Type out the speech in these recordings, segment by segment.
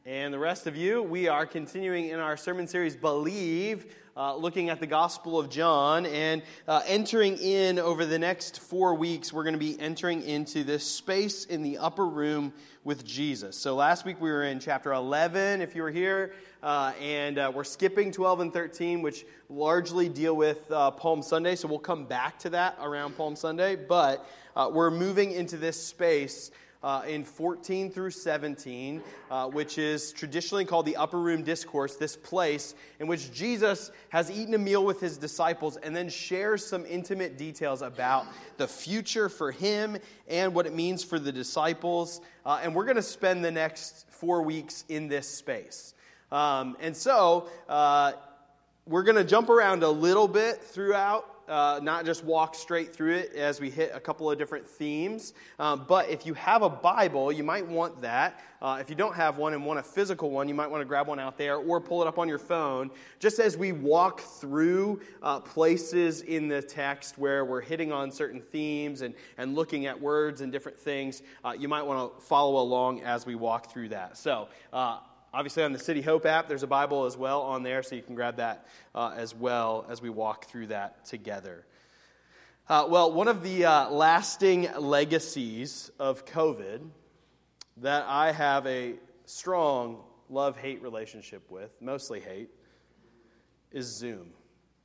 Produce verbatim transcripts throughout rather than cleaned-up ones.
And the rest of you, we are continuing in our sermon series, Believe, uh, looking at the Gospel of John, and uh, entering in over the next four weeks, we're going to be entering into this space in the upper room with Jesus. So last week we were in chapter eleven, if you were here, uh, and uh, we're skipping twelve and thirteen, which largely deal with uh, Palm Sunday, so we'll come back to that around Palm Sunday, but uh, we're moving into this space Uh, in fourteen through seventeen, uh, which is traditionally called the Upper Room Discourse, this place in which Jesus has eaten a meal with his disciples and then shares some intimate details about the future for him and what it means for the disciples. Uh, and we're going to spend the next four weeks in this space. Um, and so uh, we're going to jump around a little bit throughout. Uh, not just walk straight through it as we hit a couple of different themes. Um, but if you have a Bible, you might want that. Uh, if you don't have one and want a physical one, you might want to grab one out there or pull it up on your phone. Just as we walk through uh, places in the text where we're hitting on certain themes and, and looking at words and different things, uh, you might want to follow along as we walk through that. So, uh, Obviously, on the City Hope app, there's a Bible as well on there, so you can grab that uh, as well as we walk through that together. Uh, well, one of the uh, lasting legacies of COVID that I have a strong love-hate relationship with, mostly hate, is Zoom.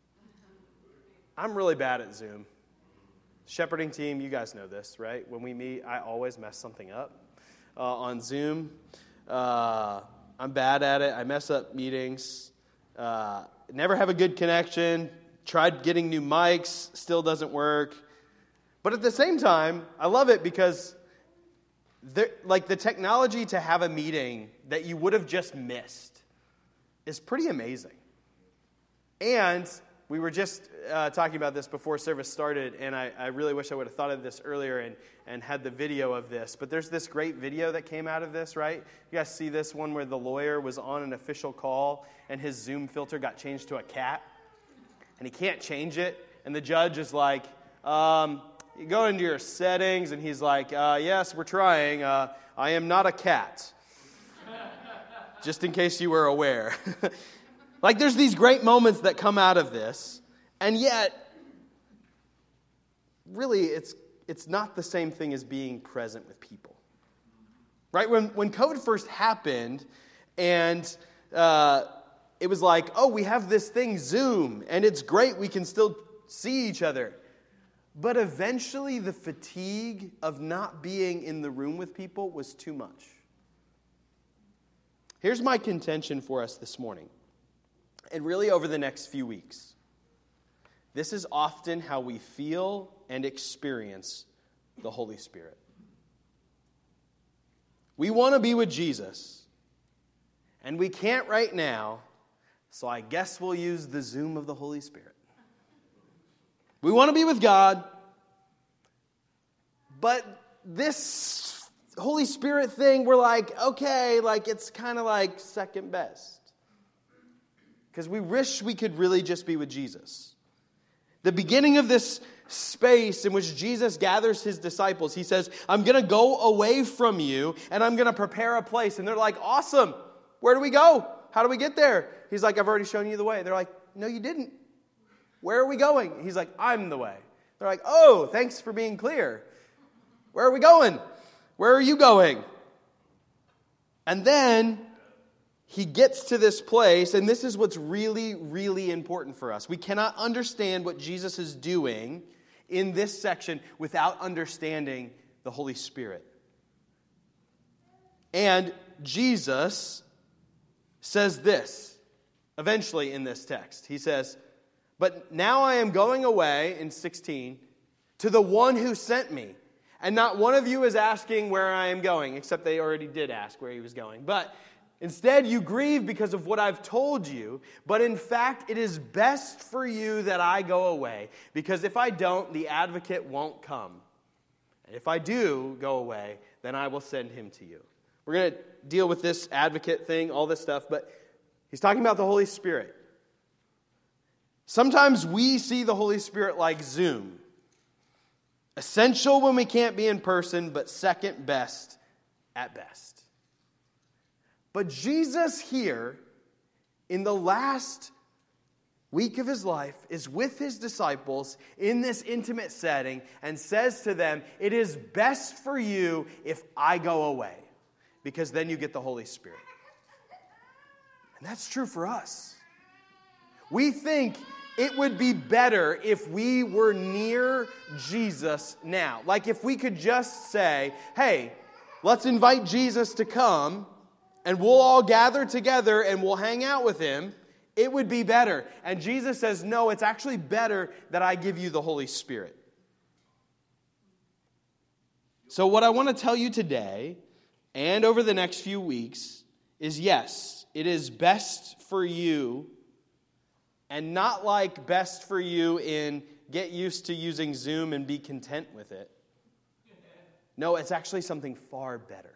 I'm really bad at Zoom. Shepherding team, you guys know this, right? When we meet, I always mess something up uh, on Zoom. Uh... I'm bad at it. I mess up meetings. Uh, never have a good connection. Tried getting new mics. Still doesn't work. But at the same time, I love it because there, like the technology to have a meeting that you would have just missed is pretty amazing. And we were just uh, talking about this before service started, and I, I really wish I would have thought of this earlier and, and had the video of this. But there's this great video that came out of this, right? You guys see this one where the lawyer was on an official call, and his Zoom filter got changed to a cat, and he can't change it. And the judge is like, um, you go into your settings, and he's like, uh, yes, we're trying. Uh, I am not a cat. Just in case you were aware. Like, there's these great moments that come out of this, and yet, really, it's it's not the same thing as being present with people. Right? When when COVID first happened, and uh, it was like, oh, we have this thing, Zoom, and it's great, we can still see each other. But eventually, the fatigue of not being in the room with people was too much. Here's my contention for us this morning. And really over the next few weeks, this is often how we feel and experience the Holy Spirit. We want to be with Jesus, and we can't right now, so I guess we'll use the Zoom of the Holy Spirit. We want to be with God, but this Holy Spirit thing, we're like, okay, like it's kind of like second best. Because we wish we could really just be with Jesus. The beginning of this space in which Jesus gathers his disciples, he says, I'm going to go away from you and I'm going to prepare a place. And they're like, awesome. Where do we go? How do we get there? He's like, I've already shown you the way. They're like, no, you didn't. Where are we going? He's like, I'm the way. They're like, oh, thanks for being clear. Where are we going? Where are you going? And then he gets to this place, and this is what's really, really important for us. We cannot understand what Jesus is doing in this section without understanding the Holy Spirit. And Jesus says this, eventually in this text. He says, but now I am going away, in sixteen, to the one who sent me. And not one of you is asking where I am going, except they already did ask where he was going. But instead, you grieve because of what I've told you, but in fact, it is best for you that I go away, because if I don't, the advocate won't come. And if I do go away, then I will send him to you. We're going to deal with this advocate thing, all this stuff, but he's talking about the Holy Spirit. Sometimes we see the Holy Spirit like Zoom. Essential when we can't be in person, but second best at best. But Jesus here, in the last week of his life, is with his disciples in this intimate setting and says to them, it is best for you if I go away, because then you get the Holy Spirit. And that's true for us. We think it would be better if we were near Jesus now. Like if we could just say, hey, let's invite Jesus to come and we'll all gather together and we'll hang out with him. It would be better. And Jesus says, no, it's actually better that I give you the Holy Spirit. So what I want to tell you today and over the next few weeks is yes, it is best for you, and not like best for you in get used to using Zoom and be content with it. No, it's actually something far better.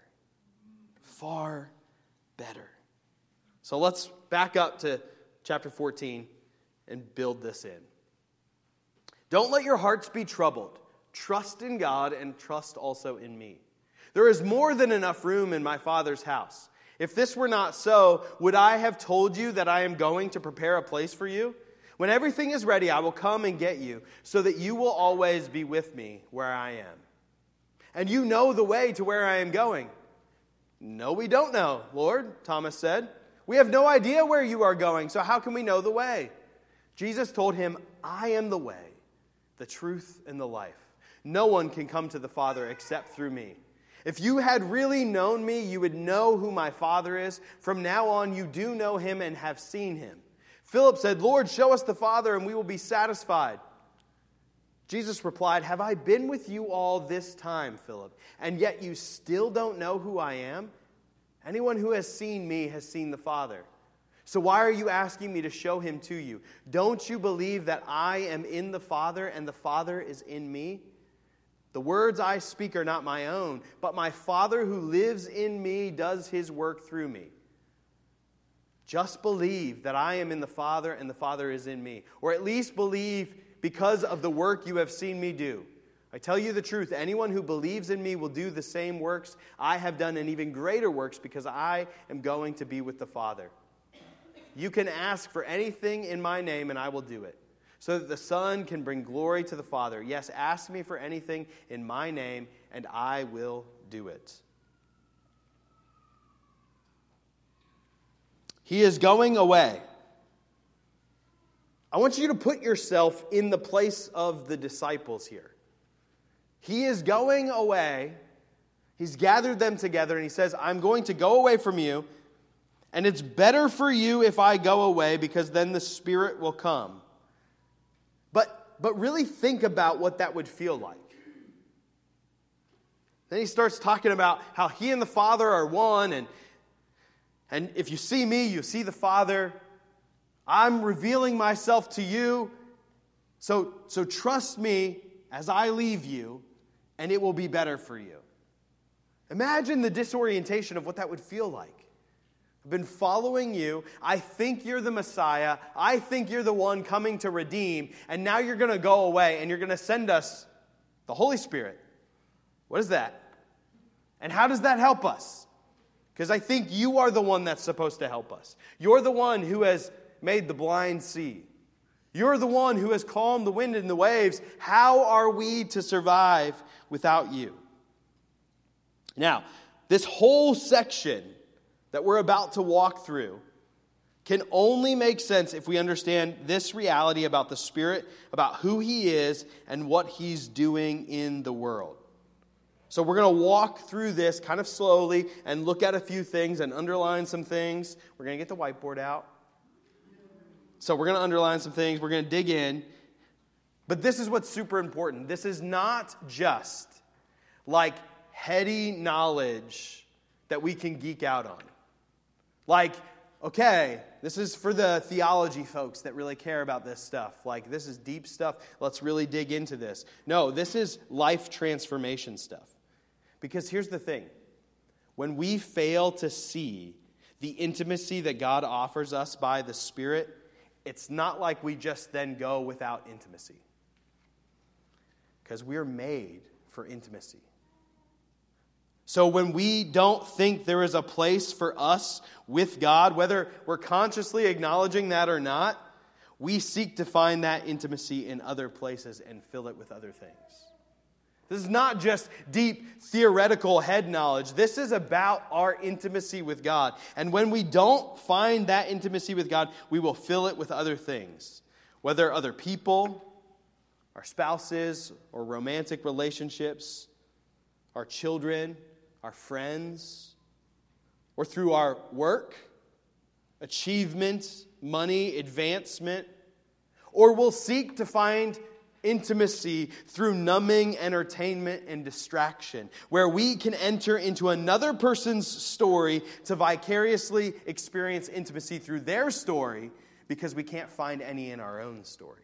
Far better. So let's back up to chapter fourteen and build this in. Don't let your hearts be troubled. Trust in God and trust also in me. There is more than enough room in my Father's house. If this were not so, would I have told you that I am going to prepare a place for you? When everything is ready, I will come and get you, so that you will always be with me where I am. And you know the way to where I am going. No, we don't know, Lord, Thomas said. We have no idea where you are going, so how can we know the way? Jesus told him, I am the way, the truth, and the life. No one can come to the Father except through me. If you had really known me, you would know who my Father is. From now on, you do know him and have seen him. Philip said, Lord, show us the Father, and we will be satisfied. Jesus replied, have I been with you all this time, Philip, and yet you still don't know who I am? Anyone who has seen me has seen the Father. So why are you asking me to show him to you? Don't you believe that I am in the Father and the Father is in me? The words I speak are not my own, but my Father who lives in me does his work through me. Just believe that I am in the Father and the Father is in me, or at least believe because of the work you have seen me do. I tell you the truth, anyone who believes in me will do the same works I have done and even greater works because I am going to be with the Father. You can ask for anything in my name and I will do it, so that the Son can bring glory to the Father. Yes, ask me for anything in my name and I will do it. He is going away. I want you to put yourself in the place of the disciples here. He is going away. He's gathered them together and he says, I'm going to go away from you, and it's better for you if I go away because then the Spirit will come. But, but really think about what that would feel like. Then he starts talking about how he and the Father are one, and, and if you see me, you see the Father. I'm revealing myself to you, so, so trust me as I leave you, and it will be better for you. Imagine the disorientation of what that would feel like. I've been following you. I think you're the Messiah. I think you're the one coming to redeem. And now you're going to go away and you're going to send us the Holy Spirit. What is that? And how does that help us? Because I think you are the one that's supposed to help us. You're the one who has made the blind see. You're the one who has calmed the wind and the waves. How are we to survive without you? Now, this whole section that we're about to walk through can only make sense if we understand this reality about the Spirit, about who He is and what He's doing in the world. So we're going to walk through this kind of slowly and look at a few things and underline some things. We're going to get the whiteboard out. So we're going to underline some things. We're going to dig in. But this is what's super important. This is not just like heady knowledge that we can geek out on. Like, okay, this is for the theology folks that really care about this stuff. Like, this is deep stuff. Let's really dig into this. No, this is life transformation stuff. Because here's the thing. When we fail to see the intimacy that God offers us by the Spirit, it's not like we just then go without intimacy. Because we're made for intimacy. So when we don't think there is a place for us with God, whether we're consciously acknowledging that or not, we seek to find that intimacy in other places and fill it with other things. This is not just deep theoretical head knowledge. This is about our intimacy with God. And when we don't find that intimacy with God, we will fill it with other things. Whether other people, our spouses, or romantic relationships, our children, our friends, or through our work, achievement, money, advancement, or we'll seek to find intimacy through numbing entertainment and distraction, where we can enter into another person's story to vicariously experience intimacy through their story because we can't find any in our own story.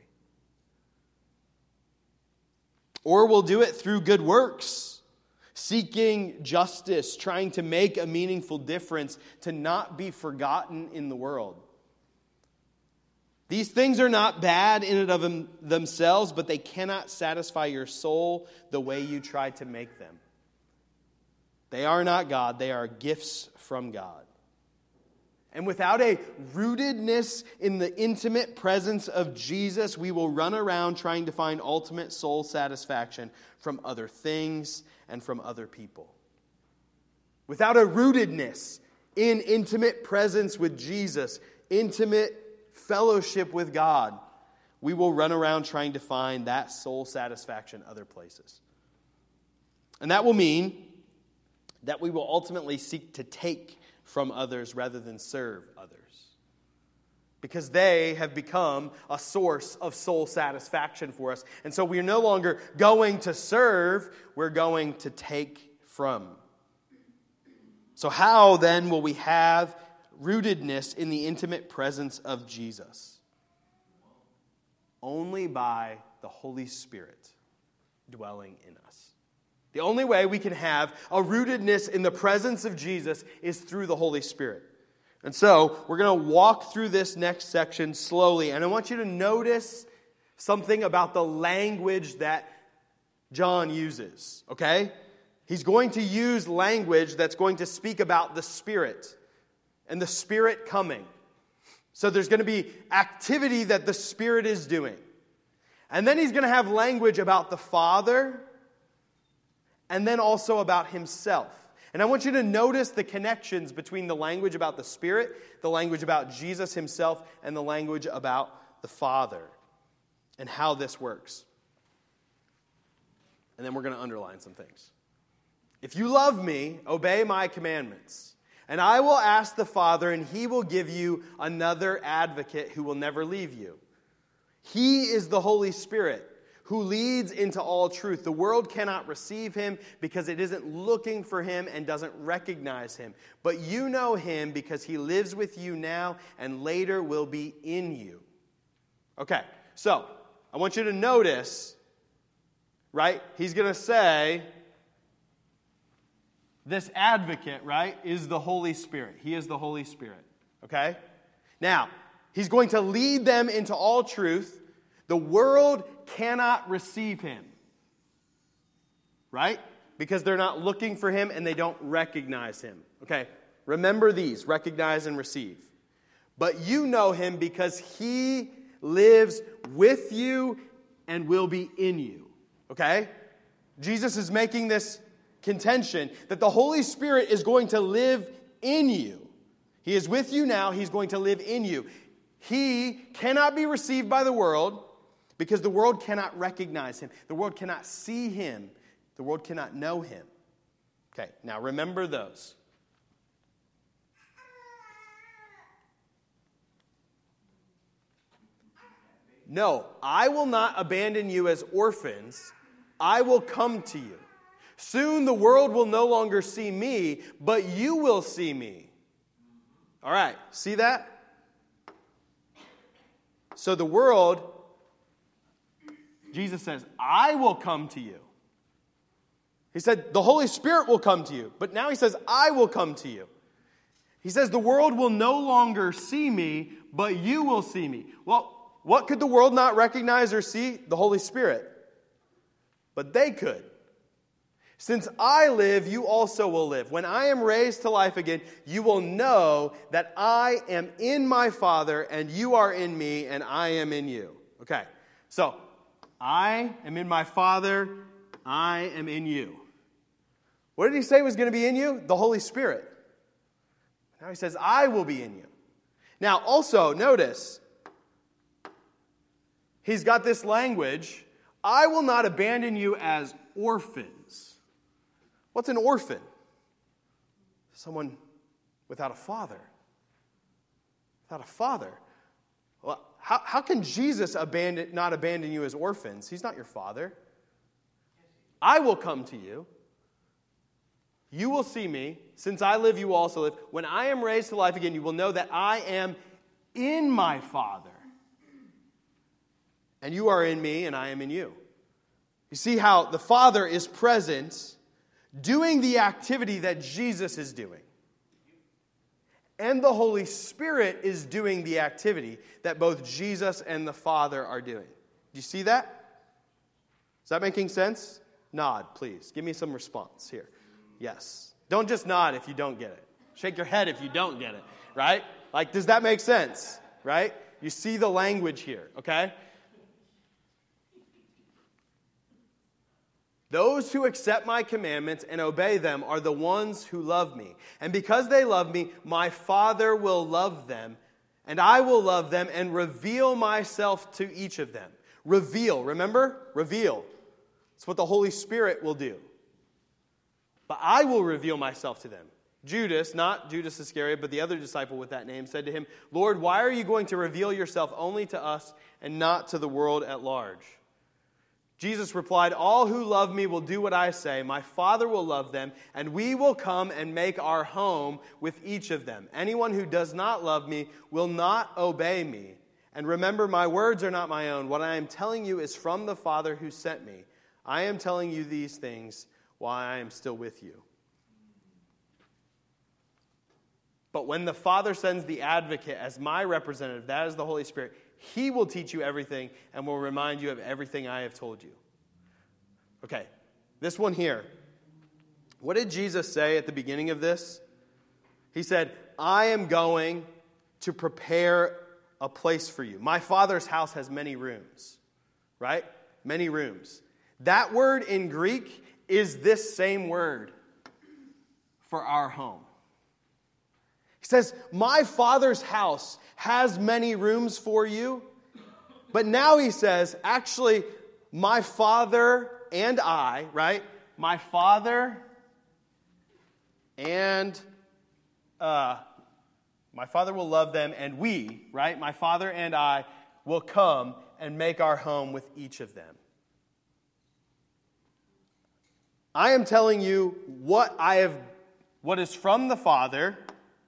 Or we'll do it through good works, seeking justice, trying to make a meaningful difference, to not be forgotten in the world. These things are not bad in and of them, themselves, but they cannot satisfy your soul the way you try to make them. They are not God. They are gifts from God. And without a rootedness in the intimate presence of Jesus, we will run around trying to find ultimate soul satisfaction from other things and from other people. Without a rootedness in intimate presence with Jesus, intimate fellowship with God, we will run around trying to find that soul satisfaction other places. And that will mean that we will ultimately seek to take from others rather than serve others, because they have become a source of soul satisfaction for us. And so we're no longer going to serve, we're going to take from. So how then will we have rootedness in the intimate presence of Jesus? Only by the Holy Spirit dwelling in us. The only way we can have a rootedness in the presence of Jesus is through the Holy Spirit. And so we're going to walk through this next section slowly. And I want you to notice something about the language that John uses. Okay? He's going to use language that's going to speak about the Spirit and the Spirit coming. So there's going to be activity that the Spirit is doing. And then he's going to have language about the Father, and then also about himself. And I want you to notice the connections between the language about the Spirit, the language about Jesus himself, and the language about the Father, and how this works. And then we're going to underline some things. If you love me, obey my commandments. And I will ask the Father, and he will give you another advocate who will never leave you. He is the Holy Spirit, who leads into all truth. The world cannot receive him because it isn't looking for him and doesn't recognize him. But you know him because he lives with you now and later will be in you. Okay, so I want you to notice, right? He's going to say, this advocate, right, is the Holy Spirit. He is the Holy Spirit, okay? Now, he's going to lead them into all truth. The world cannot receive him, right? Because they're not looking for him and they don't recognize him. Okay, remember these, recognize and receive. But you know him because he lives with you and will be in you, okay? Jesus is making this contention that the Holy Spirit is going to live in you. He is with you now, he's going to live in you. He cannot be received by the world because the world cannot recognize him. The world cannot see him. The world cannot know him. Okay, now remember those. No, I will not abandon you as orphans. I will come to you. Soon the world will no longer see me, but you will see me. All right, see that? So the world, Jesus says, I will come to you. He said, the Holy Spirit will come to you. But now he says, I will come to you. He says, the world will no longer see me, but you will see me. Well, what could the world not recognize or see? The Holy Spirit. But they could. Since I live, you also will live. When I am raised to life again, you will know that I am in my Father, and you are in me, and I am in you. Okay, so I am in my Father, I am in you. What did he say was going to be in you? The Holy Spirit. Now he says, I will be in you. Now also, notice, he's got this language, I will not abandon you as orphans. What's an orphan? Someone without a father. Without a father. Well, how, how can Jesus abandon, not abandon you as orphans? He's not your father. I will come to you. You will see me. Since I live, you will also live. When I am raised to life again, you will know that I am in my Father. And you are in me, and I am in you. You see how the Father is present, doing the activity that Jesus is doing. And the Holy Spirit is doing the activity that both Jesus and the Father are doing. Do you see that? Is that making sense? Nod, please. Give me some response here. Yes. Don't just nod if you don't get it. Shake your head if you don't get it, right? Like, does that make sense, right? You see the language here, okay? Those who accept my commandments and obey them are the ones who love me. And because they love me, my Father will love them, and I will love them and reveal myself to each of them. Reveal, remember? Reveal. It's what the Holy Spirit will do. But I will reveal myself to them. Judas, not Judas Iscariot, but the other disciple with that name, said to him, Lord, why are you going to reveal yourself only to us and not to the world at large? Jesus replied, all who love me will do what I say. My Father will love them, and we will come and make our home with each of them. Anyone who does not love me will not obey me. And remember, my words are not my own. What I am telling you is from the Father who sent me. I am telling you these things while I am still with you. But when the Father sends the advocate as my representative, that is the Holy Spirit, He will teach you everything and will remind you of everything I have told you. Okay, this one here. What did Jesus say at the beginning of this? He said, I am going to prepare a place for you. My Father's house has many rooms, right? Many rooms. That word in Greek is this same word for our home. He says, my Father's house has many rooms for you. But now he says, actually, my Father and I, right? My Father and uh, my Father will love them, and we, right? My Father and I will come and make our home with each of them. I am telling you what I have, what is from the Father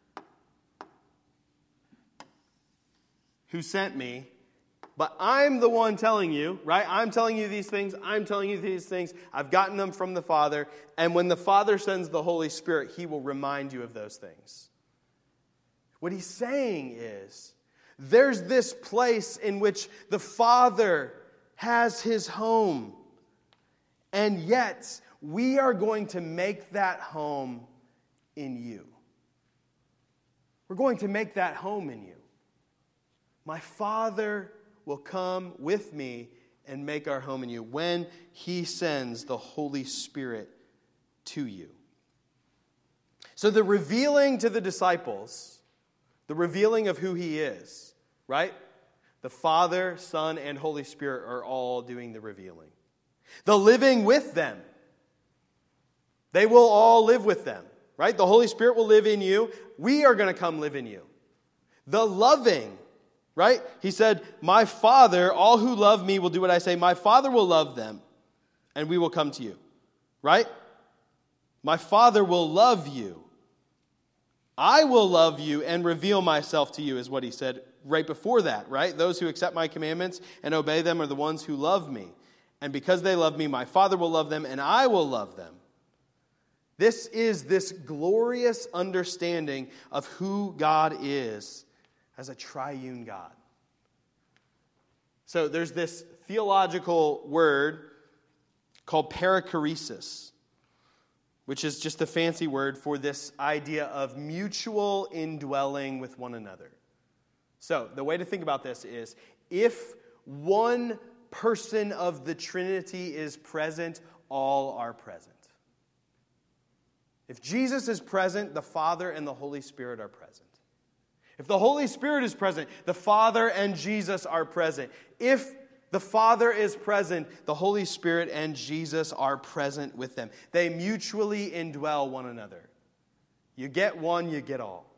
who sent me, but I'm the one telling you, right? I'm telling you these things. I'm telling you these things. I've gotten them from the Father. And when the Father sends the Holy Spirit, He will remind you of those things. What He's saying is, there's this place in which the Father has His home. And yet, we are going to make that home in you. We're going to make that home in you. My Father will come with me and make our home in you when He sends the Holy Spirit to you. So the revealing to the disciples, the revealing of who He is, right? The Father, Son, and Holy Spirit are all doing the revealing. The living with them. They will all live with them, right? The Holy Spirit will live in you. We are going to come live in you. The loving, right? He said, my Father, all who love me will do what I say. My Father will love them, and we will come to you, right? My Father will love you. I will love you and reveal myself to you, is what He said right before that, right? Those who accept my commandments and obey them are the ones who love me. And because they love me, my Father will love them, and I will love them. This is this glorious understanding of who God is as a triune God. So there's this theological word called perichoresis. which is just a fancy word for this idea of mutual indwelling with one another. So, the way to think about this is, if one person of the Trinity is present, all are present. If Jesus is present, the Father and the Holy Spirit are present. If the Holy Spirit is present, the Father and Jesus are present. If the Father is present, the Holy Spirit and Jesus are present with them. They mutually indwell one another. You get one, you get all.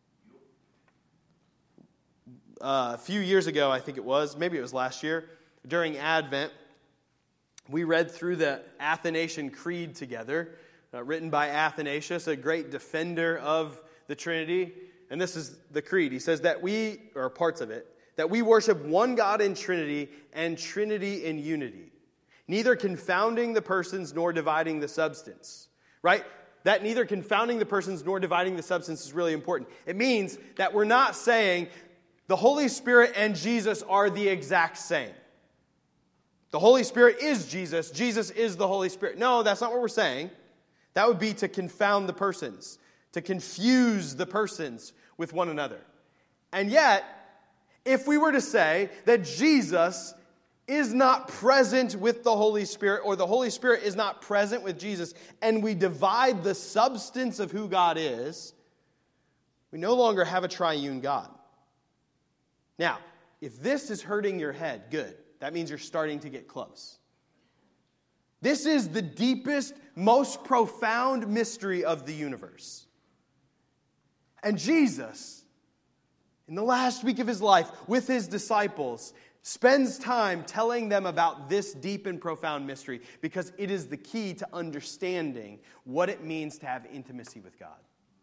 Uh, a few years ago, I think it was, maybe it was last year, during Advent, we read through the Athanasian Creed together, uh, written by Athanasius, a great defender of the Trinity. And this is the creed. He says that we, or parts of it, that we worship one God in Trinity and Trinity in unity, neither confounding the persons nor dividing the substance. Right? That neither confounding the persons nor dividing the substance is really important. It means that we're not saying the Holy Spirit and Jesus are the exact same. The Holy Spirit is Jesus. Jesus is the Holy Spirit. No, that's not what we're saying. That would be to confound the persons, to confuse the persons with one another. And yet, if we were to say that Jesus is not present with the Holy Spirit, or the Holy Spirit is not present with Jesus, and we divide the substance of who God is, we no longer have a triune God. Now, if this is hurting your head, good. That means you're starting to get close. This is the deepest, most profound mystery of the universe. And Jesus, in the last week of his life, with his disciples, spends time telling them about this deep and profound mystery because it is the key to understanding what it means to have intimacy with God.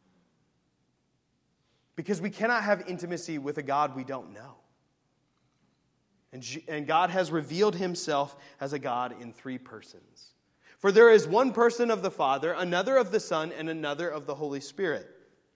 Because we cannot have intimacy with a God we don't know. And, and God has revealed himself as a God in three persons. For there is one person of the Father, another of the Son, and another of the Holy Spirit.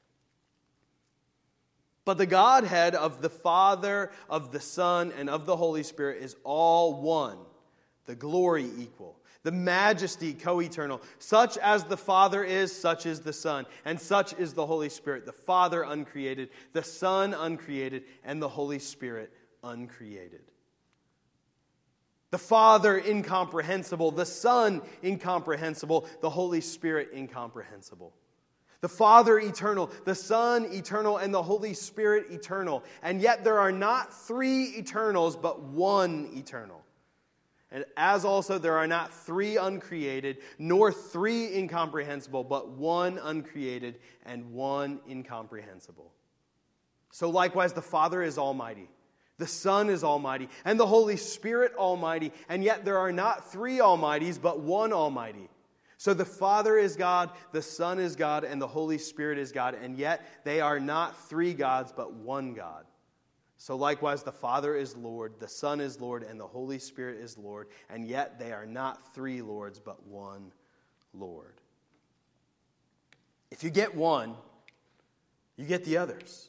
But the Godhead of the Father, of the Son, and of the Holy Spirit is all one, the glory equal, the majesty co-eternal. Such as the Father is, such is the Son, and such is the Holy Spirit. The Father uncreated, the Son uncreated, and the Holy Spirit uncreated. The Father incomprehensible, the Son incomprehensible, the Holy Spirit incomprehensible. The Father eternal, the Son eternal, and the Holy Spirit eternal. And yet there are not three eternals, but one eternal. And as also there are not three uncreated, nor three incomprehensible, but one uncreated and one incomprehensible. So likewise the Father is almighty, the Son is almighty, and the Holy Spirit almighty. And yet there are not three almighties, but one almighty. So the Father is God, the Son is God, and the Holy Spirit is God. And yet they are not three gods, but one God. So likewise the Father is Lord, the Son is Lord, and the Holy Spirit is Lord. And yet they are not three Lords, but one Lord. If you get one, you get the others.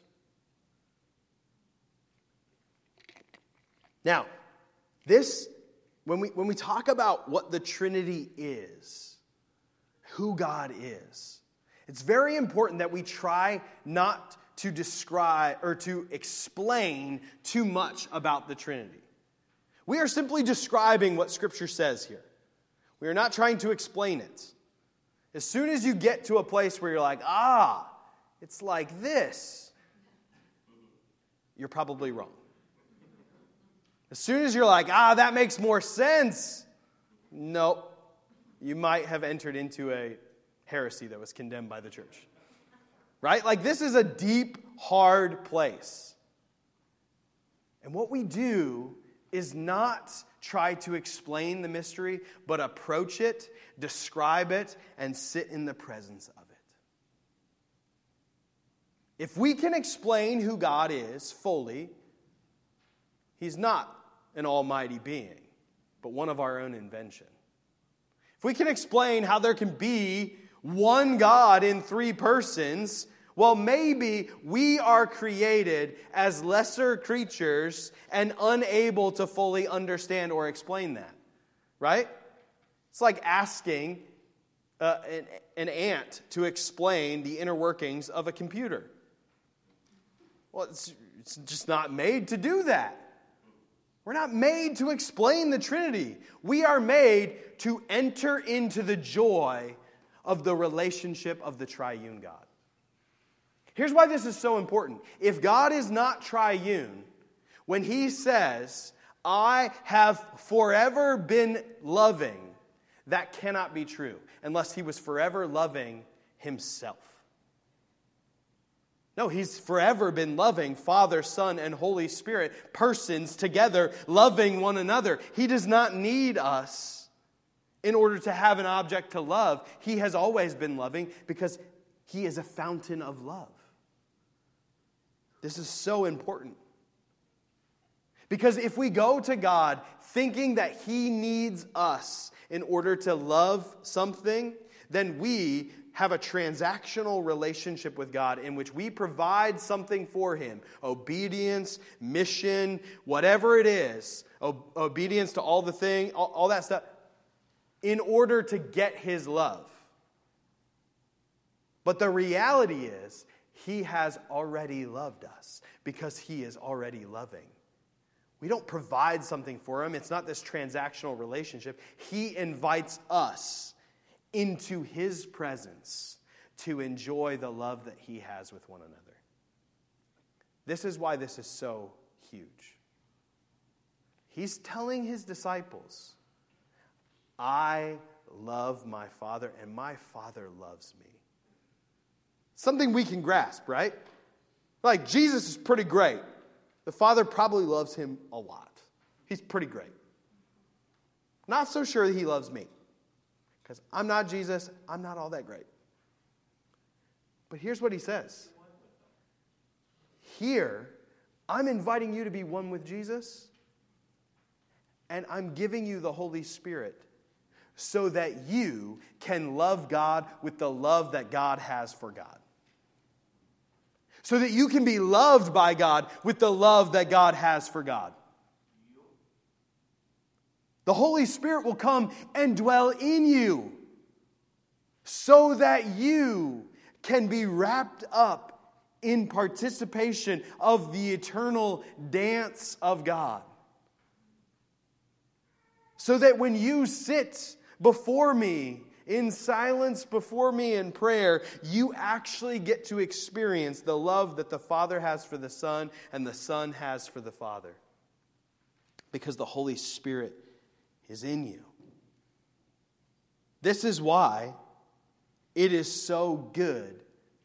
Now, this, when we when we talk about what the Trinity is, who God is, it's very important that we try not to describe or to explain too much about the Trinity. We are simply describing what Scripture says here. We are not trying to explain it. As soon as you get to a place where you're like, ah, it's like this, you're probably wrong. As soon as you're like, ah, that makes more sense, nope, you might have entered into a heresy that was condemned by the church. Right? Like, this is a deep, hard place. And what we do is not try to explain the mystery, but approach it, describe it, and sit in the presence of it. If we can explain who God is fully, He's not an almighty being, but one of our own invention. If we can explain how there can be one God in three persons, well, maybe we are created as lesser creatures and unable to fully understand or explain that. Right? It's like asking uh, an, an ant to explain the inner workings of a computer. Well, it's, it's just not made to do that. We're not made to explain the Trinity. We are made to enter into the joy of the relationship of the triune God. Here's why this is so important. If God is not triune, when He says, I have forever been loving, that cannot be true unless He was forever loving Himself. No, He's forever been loving Father, Son, and Holy Spirit, persons together, loving one another. He does not need us in order to have an object to love. He has always been loving because He is a fountain of love. This is so important. Because if we go to God thinking that He needs us in order to love something, then we have a transactional relationship with God in which we provide something for Him. Obedience, mission, whatever it is. O- obedience to all the thing, all, all that stuff, in order to get His love. But the reality is, He has already loved us because He is already loving. We don't provide something for Him. It's not this transactional relationship. He invites us into His presence to enjoy the love that He has with one another. This is why this is so huge. He's telling His disciples, I love my Father and my Father loves me. Something we can grasp, right? Like, Jesus is pretty great. The Father probably loves Him a lot. He's pretty great. Not so sure that He loves me. Because I'm not Jesus, I'm not all that great. But here's what He says. Here, I'm inviting you to be one with Jesus, and I'm giving you the Holy Spirit so that you can love God with the love that God has for God. So that you can be loved by God with the love that God has for God. The Holy Spirit will come and dwell in you so that you can be wrapped up in participation of the eternal dance of God. So that when you sit before me in silence, before me in prayer, you actually get to experience the love that the Father has for the Son and the Son has for the Father. Because the Holy Spirit is in you. This is why it is so good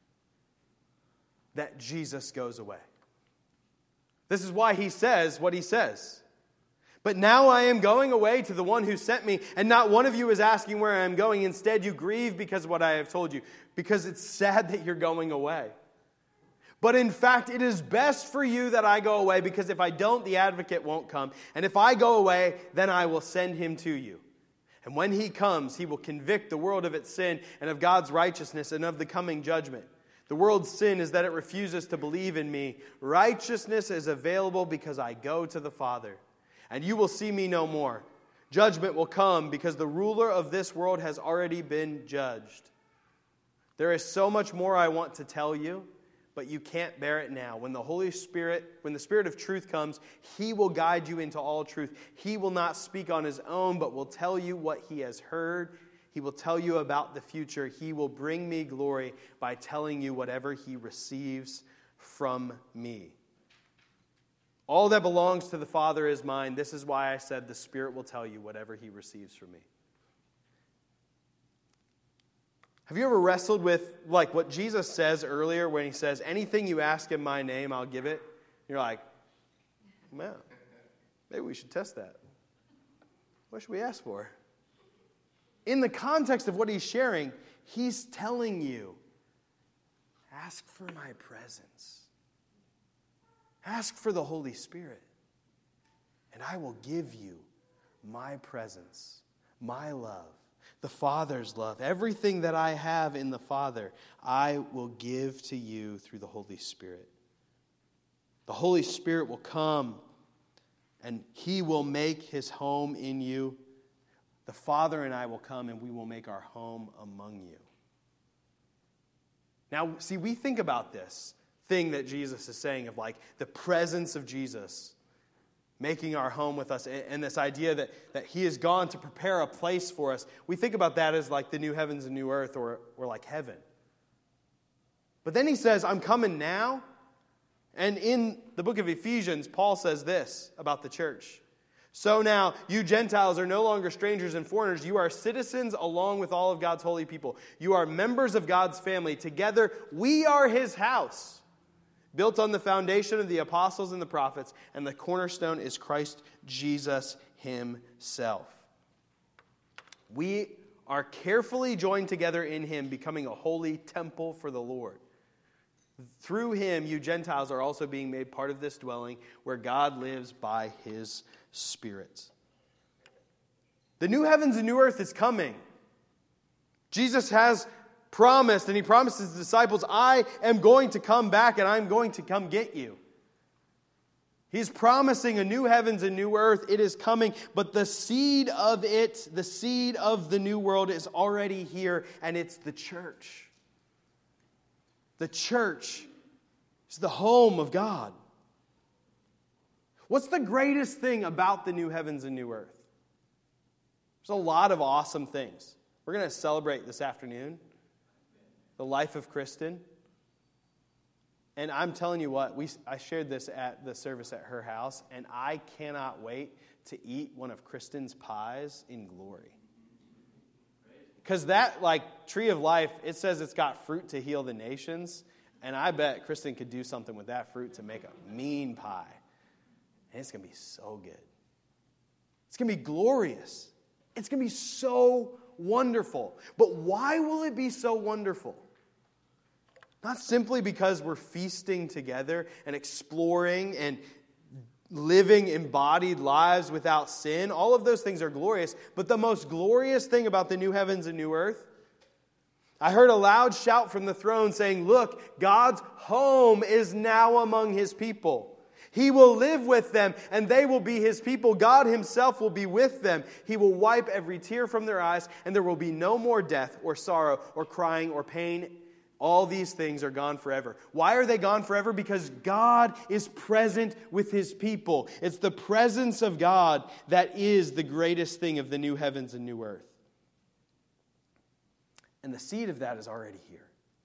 that Jesus goes away. This is why He says what He says. But now I am going away to the one who sent me, and not one of you is asking where I am going. Instead, you grieve because of what I have told you, because it's sad that you're going away. But in fact, it is best for you that I go away, because if I don't, the advocate won't come. And if I go away, then I will send Him to you. And when He comes, He will convict the world of its sin and of God's righteousness and of the coming judgment. The world's sin is that it refuses to believe in me. Righteousness is available because I go to the Father. And you will see me no more. Judgment will come because the ruler of this world has already been judged. There is so much more I want to tell you, but you can't bear it now. When the Holy Spirit, when the Spirit of truth comes, He will guide you into all truth. He will not speak on His own, but will tell you what He has heard. He will tell you about the future. He will bring me glory by telling you whatever He receives from me. All that belongs to the Father is mine. This is why I said the Spirit will tell you whatever He receives from me. Have you ever wrestled with like what Jesus says earlier when He says, anything you ask in my name, I'll give it? You're like, man, maybe we should test that. What should we ask for? In the context of what He's sharing, He's telling you, ask for my presence. Ask for the Holy Spirit, and I will give you my presence, my love, the Father's love. Everything that I have in the Father, I will give to you through the Holy Spirit. The Holy Spirit will come, and He will make His home in you. the Father and I will come and we will make our home among you. Now, see, we think about this thing that Jesus is saying of like the presence of Jesus making our home with us, and this idea that, that he has gone to prepare a place for us. We think about that as like the new heavens and new earth, or, or like heaven. But then he says, I'm coming now. And in the book of Ephesians, Paul says this about the church. So now, you Gentiles are no longer strangers and foreigners. You are citizens along with all of God's holy people. You are members of God's family. Together, we are his house, built on the foundation of the apostles and the prophets, and the cornerstone is Christ Jesus himself. We are carefully joined together in him, becoming a holy temple for the Lord. Through him, you Gentiles are also being made part of this dwelling where God lives by his Spirit. The new heavens and new earth is coming. Jesus has promised, and he promises the disciples, I am going to come back and I'm going to come get you. He's promising a new heavens and new earth. It is coming, but the seed of it, the seed of the new world is already here, and it's the church. The church is the home of God. What's the greatest thing about the new heavens and new earth? There's a lot of awesome things. We're going to celebrate this afternoon the life of Kristen. And I'm telling you what, we I shared this at the service at her house, and I cannot wait to eat one of Kristen's pies in glory. Because that, like, tree of life, it says it's got fruit to heal the nations. And I bet Kristen could do something with that fruit to make a mean pie. And it's going to be so good. It's going to be glorious. It's going to be so wonderful. But why will it be so wonderful? Not simply because we're feasting together and exploring and living embodied lives without sin. All of those things are glorious. But the most glorious thing about the new heavens and new earth, I heard a loud shout from the throne saying, look, God's home is now among his people. He will live with them, and they will be his people. God himself will be with them. He will wipe every tear from their eyes, and there will be no more death or sorrow or crying or pain. All these things are gone forever. Why are they gone forever? Because God is present with his people. It's the presence of God that is the greatest thing of the new heavens and new earth. And the seed of that is already here.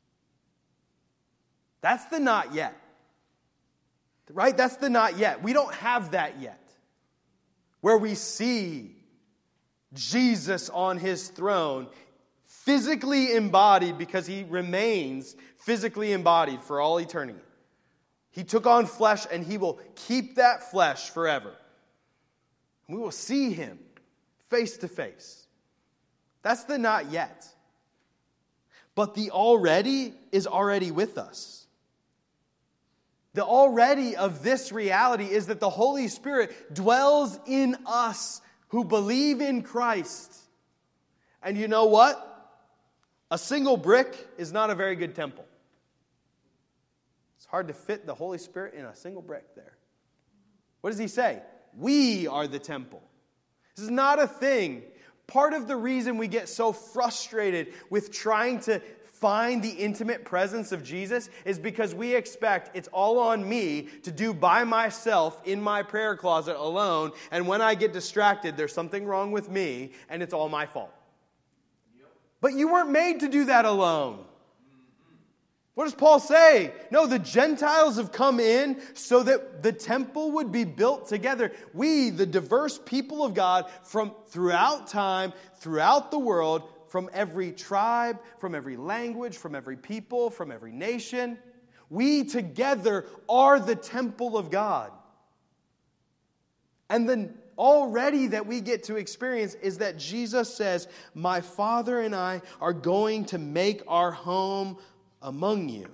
That's the not yet. Right? That's the not yet. We don't have that yet. Where we see Jesus on his throne, physically embodied, because he remains physically embodied for all eternity. He took on flesh, and he will keep that flesh forever. We will see him face to face. That's the not yet. But the already is already with us. The already of this reality is that the Holy Spirit dwells in us who believe in Christ. And you know what? A single brick is not a very good temple. It's hard to fit the Holy Spirit in a single brick there. What does he say? We are the temple. This is not a thing. Part of the reason we get so frustrated with trying to find the intimate presence of Jesus is because we expect it's all on me to do by myself in my prayer closet alone, and when I get distracted, there's something wrong with me, and it's all my fault. Yep. But you weren't made to do that alone. Mm-hmm. What does Paul say? No, the Gentiles have come in so that the temple would be built together. We, the diverse people of God from throughout time, throughout the world, from every tribe, from every language, from every people, from every nation. We together are the temple of God. And then already that we get to experience is that Jesus says, my Father and I are going to make our home among you.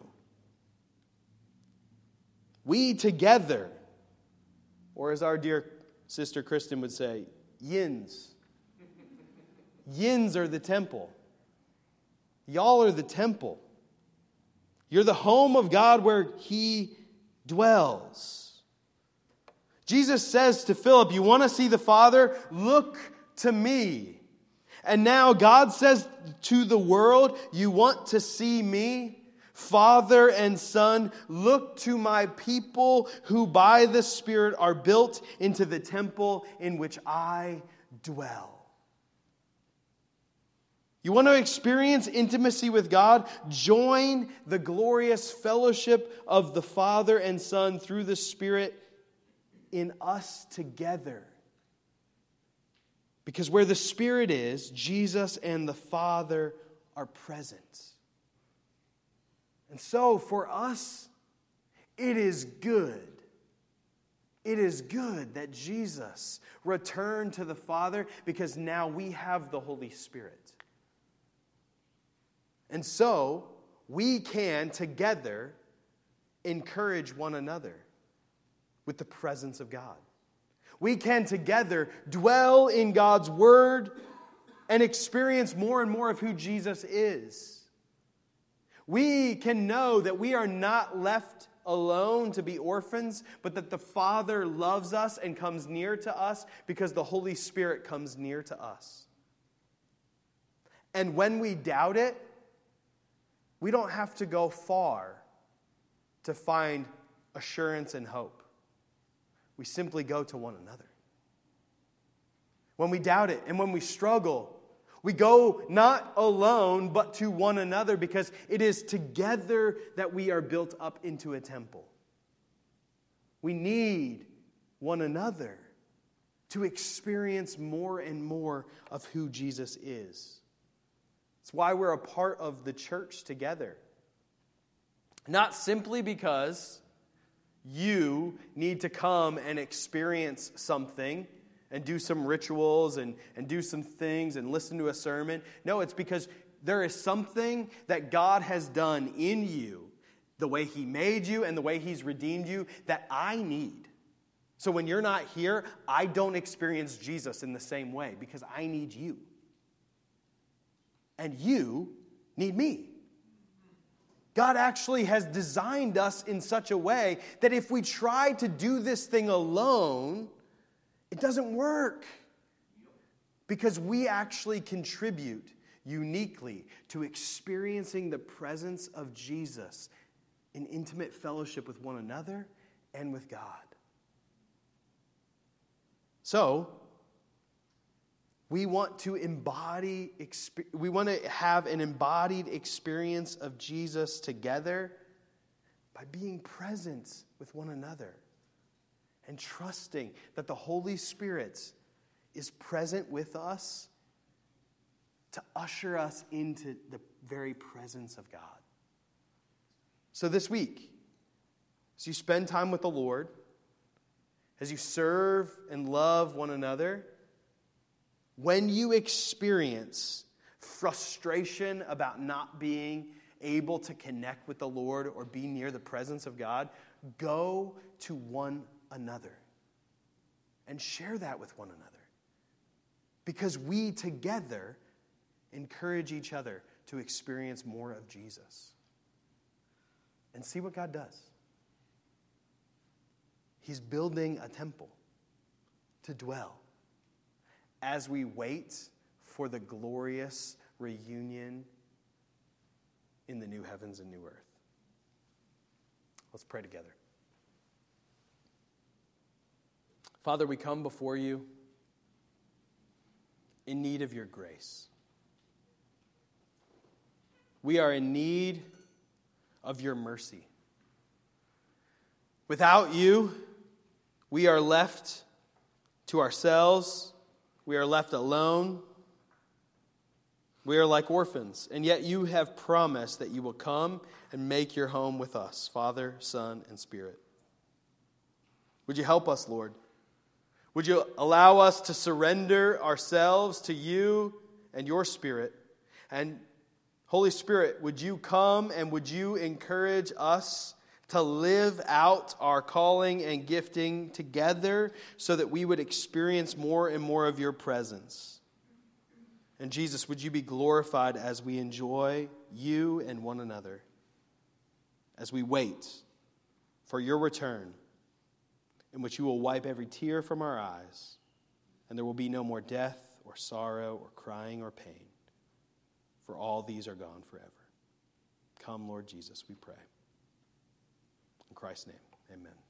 We together, or as our dear sister Kristen would say, yins. Yins are the temple. Y'all are the temple. You're the home of God where he dwells. Jesus says to Philip, you want to see the Father? Look to me. And now God says to the world, you want to see me? Father and Son, look to my people who by the Spirit are built into the temple in which I dwell. You want to experience intimacy with God? Join the glorious fellowship of the Father and Son through the Spirit in us together. Because where the Spirit is, Jesus and the Father are present. And so for us, it is good. It is good that Jesus returned to the Father because now we have the Holy Spirit. And so we can together encourage one another with the presence of God. We can together dwell in God's Word and experience more and more of who Jesus is. We can know that we are not left alone to be orphans, but that the Father loves us and comes near to us because the Holy Spirit comes near to us. And when we doubt it, we don't have to go far to find assurance and hope. We simply go to one another. When we doubt it and when we struggle, we go not alone, but to one another, because it is together that we are built up into a temple. We need one another to experience more and more of who Jesus is. It's why we're a part of the church together. Not simply because you need to come and experience something and do some rituals and, and do some things and listen to a sermon. No, it's because there is something that God has done in you, the way He made you and the way He's redeemed you, that I need. So when you're not here, I don't experience Jesus in the same way because I need you. And you need me. God actually has designed us in such a way that if we try to do this thing alone, it doesn't work. Because we actually contribute uniquely to experiencing the presence of Jesus in intimate fellowship with one another and with God. So, we want to embody, we want to have an embodied experience of Jesus together by being present with one another and trusting that the Holy Spirit is present with us to usher us into the very presence of God. So this week, as you spend time with the Lord, as you serve and love one another, when you experience frustration about not being able to connect with the Lord or be near the presence of God, go to one another and share that with one another. Because we together encourage each other to experience more of Jesus. And see what God does. He's building a temple to dwell as we wait for the glorious reunion in the new heavens and new earth. Let's pray together. Father, we come before you in need of your grace. We are in need of your mercy. Without you, we are left to ourselves. We are left alone. We are like orphans. And yet you have promised that you will come and make your home with us, Father, Son, and Spirit. Would you help us, Lord? Would you allow us to surrender ourselves to you and your Spirit? And Holy Spirit, would you come and would you encourage us to live out our calling and gifting together so that we would experience more and more of your presence? And Jesus, would you be glorified as we enjoy you and one another, as we wait for your return, in which you will wipe every tear from our eyes, and there will be no more death or sorrow or crying or pain, for all these are gone forever. Come, Lord Jesus, we pray. In Christ's name, amen.